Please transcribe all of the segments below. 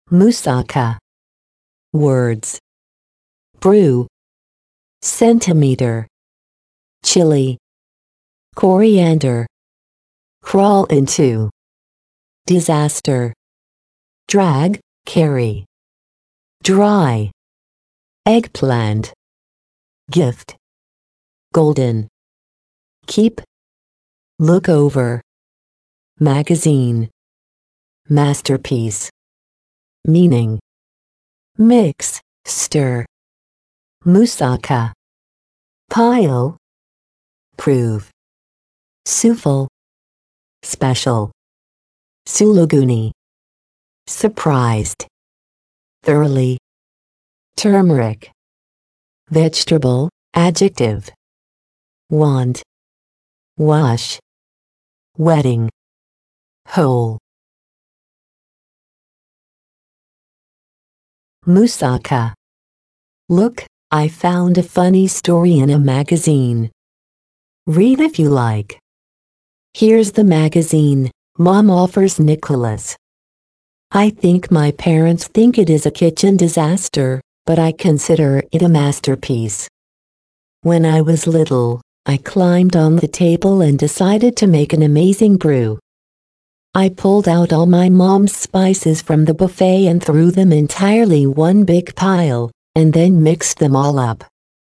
Moussaka. Words. Brew. Centimeter. Chili. Coriander. Crawl into. Disaster. Drag, carry. Dry. Eggplant. Gift. Golden. Keep. Look over. Magazine. Masterpiece. Meaning. Mix, stir. Moussaka. Pile. Prove. Souffle. Special. Suluguni. Surprised. Thoroughly. Turmeric. Vegetable, adjective. Want. Wash. Wedding. Whole. Moussaka. Look, I found a funny story in a magazine. Read if you like. Here's the magazine. Mom offers Nicholas. I think my parents think it is a kitchen disaster, but I consider it a masterpiece. When I was little, I climbed on the table and decided to make an amazing brew. I pulled out all my mom's spices from the buffet and threw them entirely one big pile, and then mixed them all up.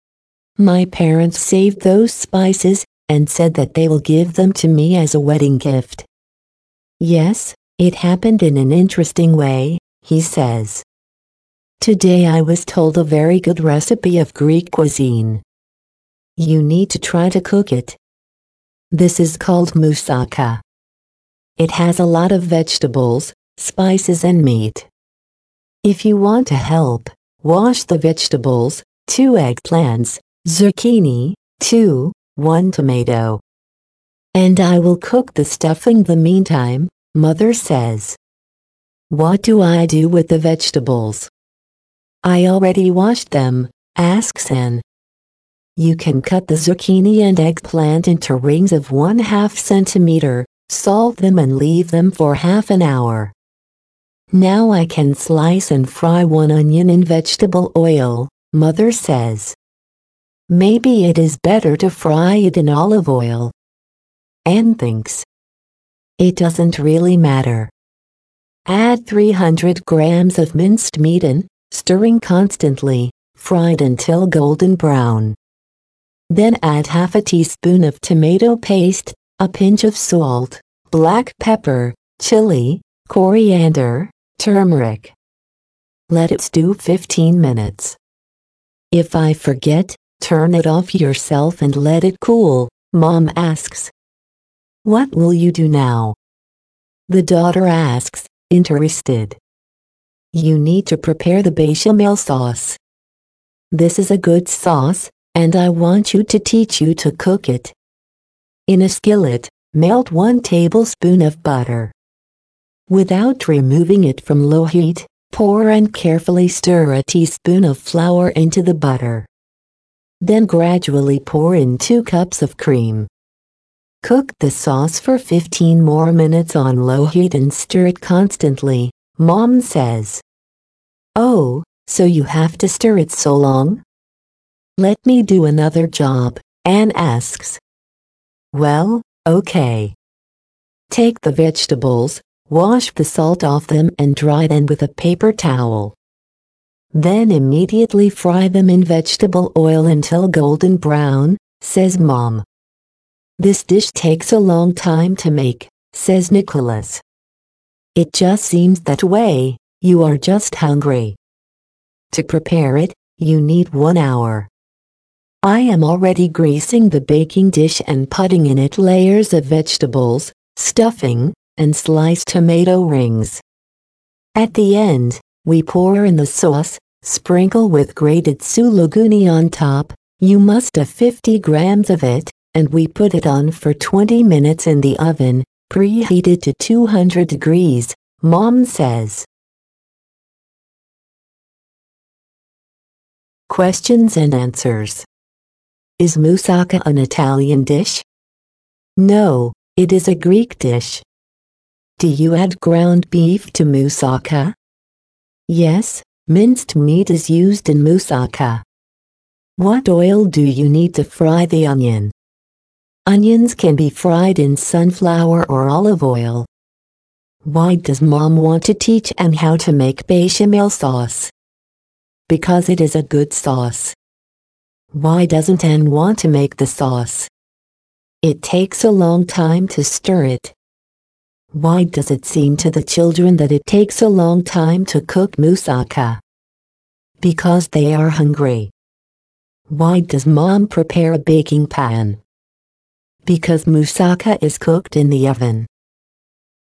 My parents saved those spices and said that they will give them to me as a wedding gift. Yes, it happened in an interesting way, he says. Today I was told a very good recipe of Greek cuisine. You need to try to cook it. This is called moussaka. It has a lot of vegetables, spices and meat. If you want to help, wash the vegetables, 2 eggplants, zucchini, 1 tomato. And I will cook the stuffing the meantime, Mother says. What do I do with the vegetables? I already washed them, asks Anne. You can cut the zucchini and eggplant into rings of 1/2 centimeter, salt them and leave them for half an hour. Now I can slice and fry 1 onion in vegetable oil, Mother says. Maybe it is better to fry it in olive oil. Anne thinks. It doesn't really matter. Add 300 grams of minced meat in, stirring constantly, fried until golden brown. Then add half a teaspoon of tomato paste, a pinch of salt, black pepper, chili, coriander, turmeric. Let it stew 15 minutes. If I forget, turn it off yourself and let it cool, Mom asks. What will you do now? The daughter asks, interested. You need to prepare the bechamel sauce. This is a good sauce, and I want you to teach you to cook it. In a skillet, melt 1 tablespoon of butter. Without removing it from low heat, pour and carefully stir a teaspoon of flour into the butter. Then gradually pour in 2 cups of cream. Cook the sauce for 15 more minutes on low heat and stir it constantly, Mom says. Oh, so you have to stir it so long? Let me do another job, Anne asks. Well, okay. Take the vegetables, wash the salt off them and dry them with a paper towel. Then immediately fry them in vegetable oil until golden brown, says Mom. This dish takes a long time to make, says Nicholas. It just seems that way, you are just hungry. To prepare it, you need 1 hour. I am already greasing the baking dish and putting in it layers of vegetables, stuffing, and sliced tomato rings. At the end, we pour in the sauce, sprinkle with grated suluguni on top, you must have 50 grams of it, and we put it on for 20 minutes in the oven, preheated to 200 degrees, Mom says. Questions and answers. Is moussaka an Italian dish? No, it is a Greek dish. Do you add ground beef to moussaka? Yes, minced meat is used in moussaka. What oil do you need to fry the onion? Onions can be fried in sunflower or olive oil. Why does Mom want to teach Anne how to make bechamel sauce? Because it is a good sauce. Why doesn't Anne want to make the sauce? It takes a long time to stir it. Why does it seem to the children that it takes a long time to cook moussaka? Because they are hungry. Why does Mom prepare a baking pan? Because moussaka is cooked in the oven.